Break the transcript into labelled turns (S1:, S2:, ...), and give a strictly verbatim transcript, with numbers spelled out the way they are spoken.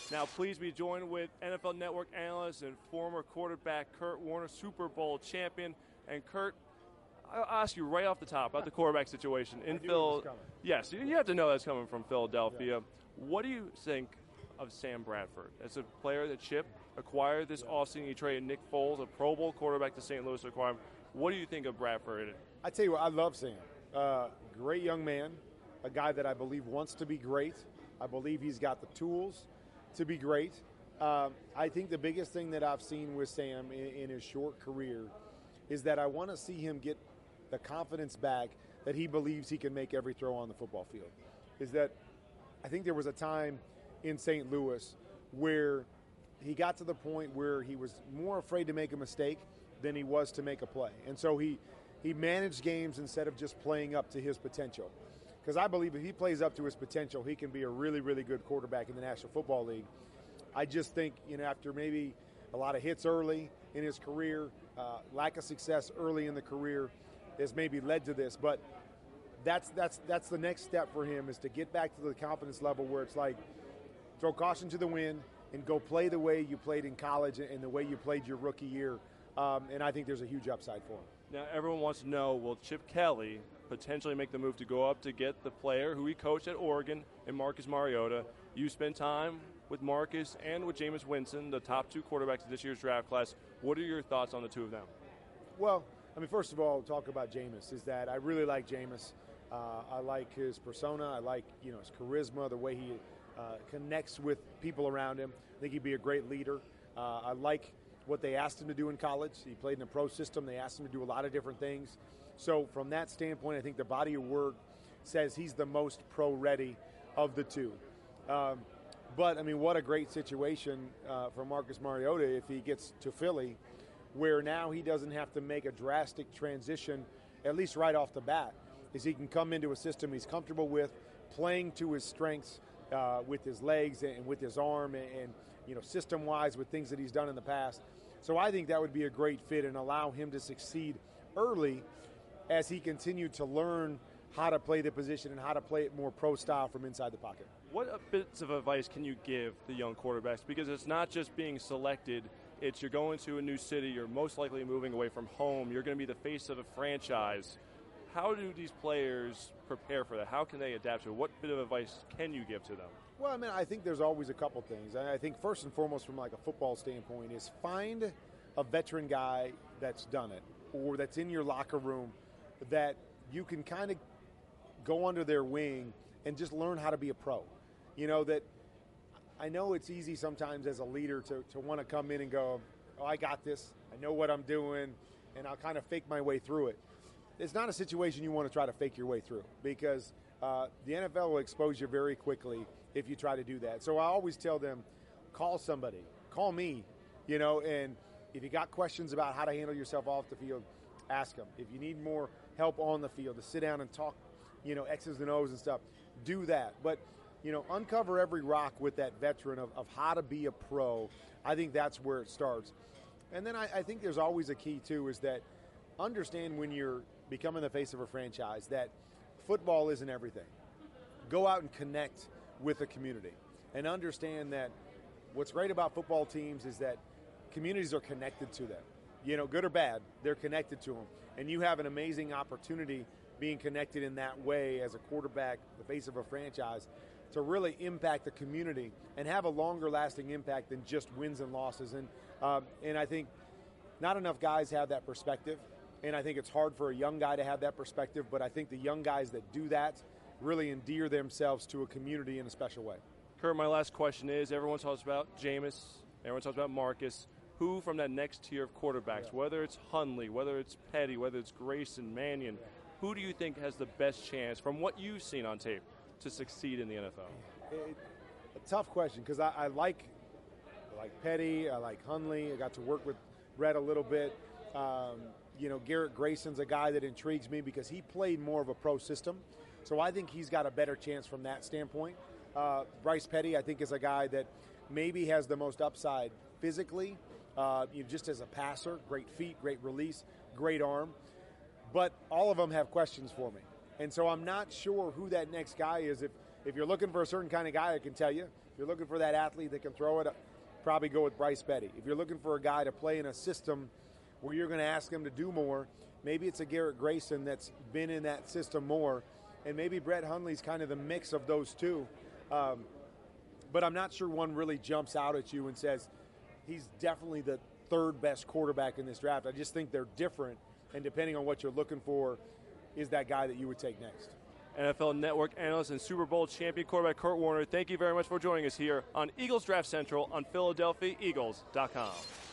S1: Now, please be joined with N F L Network analyst and former quarterback Kurt Warner, Super Bowl champion. And Kurt, I'll ask you right off the top about the quarterback situation in Phil. Yes, you have to know that's coming from Philadelphia. Yeah. What do you think of Sam Bradford as a player that Chip acquired this yeah. offseason? He traded Nick Foles, a Pro Bowl quarterback, to Saint Louis to acquire him. What do you think of Bradford?
S2: I tell you what, I love Sam. Uh, great young man, a guy that I believe wants to be great. I believe he's got the tools to be great. Uh, I think the biggest thing that I've seen with Sam in, in his short career is that I want to see him get the confidence back that he believes he can make every throw on the football field. Is that I think there was a time in Saint Louis where he got to the point where he was more afraid to make a mistake than he was to make a play. And so he, he managed games instead of just playing up to his potential. Because I believe if he plays up to his potential, he can be a really, really good quarterback in the National Football League. I just think, you know, after maybe a lot of hits early in his career, uh, lack of success early in the career has maybe led to this. But that's that's that's the next step for him, is to get back to the confidence level where it's like throw caution to the wind and go play the way you played in college and the way you played your rookie year. Um, and I think there's a huge upside for him.
S1: Now, everyone wants to know, will Chip Kelly potentially make the move to go up to get the player who he coached at Oregon and Marcus Mariota? You spent time with Marcus and with Jameis Winston, the top two quarterbacks of this year's draft class. What are your thoughts on the two of them?
S2: Well, I mean, first of all, talk about Jameis, is that I really like Jameis. Uh, I like his persona. I like, you know, his charisma, the way he uh, connects with people around him. I think he'd be a great leader. Uh, I like what they asked him to do in college. He played in a pro system. They asked him to do a lot of different things. So from that standpoint, I think the body of work says he's the most pro-ready of the two. Um, but, I mean, what a great situation uh, for Marcus Mariota if he gets to Philly, where now he doesn't have to make a drastic transition, at least right off the bat, is he can come into a system he's comfortable with, playing to his strengths uh, with his legs and with his arm and, and, you know, system-wise with things that he's done in the past. So I think that would be a great fit and allow him to succeed early as he continued to learn how to play the position and how to play it more pro style from inside the pocket.
S1: What bits of advice can you give the young quarterbacks? Because it's not just being selected, it's you're going to a new city, you're most likely moving away from home, you're going to be the face of a franchise. How do these players prepare for that? How can they adapt to it? What bit of advice can you give to them?
S2: Well, I mean, I think there's always a couple things. I think first and foremost from like a football standpoint is find a veteran guy that's done it or that's in your locker room that you can kind of go under their wing and just learn how to be a pro. You know, that I know it's easy sometimes as a leader to, to want to come in and go, oh, I got this, I know what I'm doing, and I'll kind of fake my way through it. It's not a situation you want to try to fake your way through because uh, the N F L will expose you very quickly if you try to do that. So I always tell them, call somebody, call me, you know, and if you got questions about how to handle yourself off the field, ask them. If you need more help on the field to sit down and talk, you know, X's and O's and stuff, do that. But, you know, uncover every rock with that veteran of, of how to be a pro. I think that's where it starts. And then I, I think there's always a key, too, is that understand when you're becoming the face of a franchise that football isn't everything. Go out and connect with the community and understand that what's great about football teams is that communities are connected to them. You know, good or bad, they're connected to them. And you have an amazing opportunity being connected in that way as a quarterback, the face of a franchise, to really impact the community and have a longer lasting impact than just wins and losses. And um, and I think not enough guys have that perspective. And I think it's hard for a young guy to have that perspective, but I think the young guys that do that really endear themselves to a community in a special way.
S1: Kurt, my last question is, everyone talks about Jameis, everyone talks about Marcus. Who from that next tier of quarterbacks, yeah. whether it's Hundley, whether it's Petty, whether it's Grayson, Mannion, yeah. who do you think has the best chance, from what you've seen on tape, to succeed in the N F L?
S2: It, a tough question, because I, I like I like Petty, I like Hundley. I got to work with Brett a little bit. Um, you know, Garrett Grayson's a guy that intrigues me because he played more of a pro system. So I think he's got a better chance from that standpoint. Uh, Bryce Petty, I think, is a guy that maybe has the most upside physically, uh, you know, just as a passer, great feet, great release, great arm. But all of them have questions for me. And so I'm not sure who that next guy is. If if you're looking for a certain kind of guy, I can tell you. If you're looking for that athlete that can throw it, probably go with Bryce Petty. If you're looking for a guy to play in a system where you're going to ask him to do more, maybe it's a Garrett Grayson that's been in that system more, and maybe Brett Hundley's kind of the mix of those two. Um, but I'm not sure one really jumps out at you and says he's definitely the third best quarterback in this draft. I just think they're different, and depending on what you're looking for, is that guy that you would take next.
S1: N F L Network analyst and Super Bowl champion quarterback Kurt Warner, thank you very much for joining us here on Eagles Draft Central on Philadelphia Eagles dot com.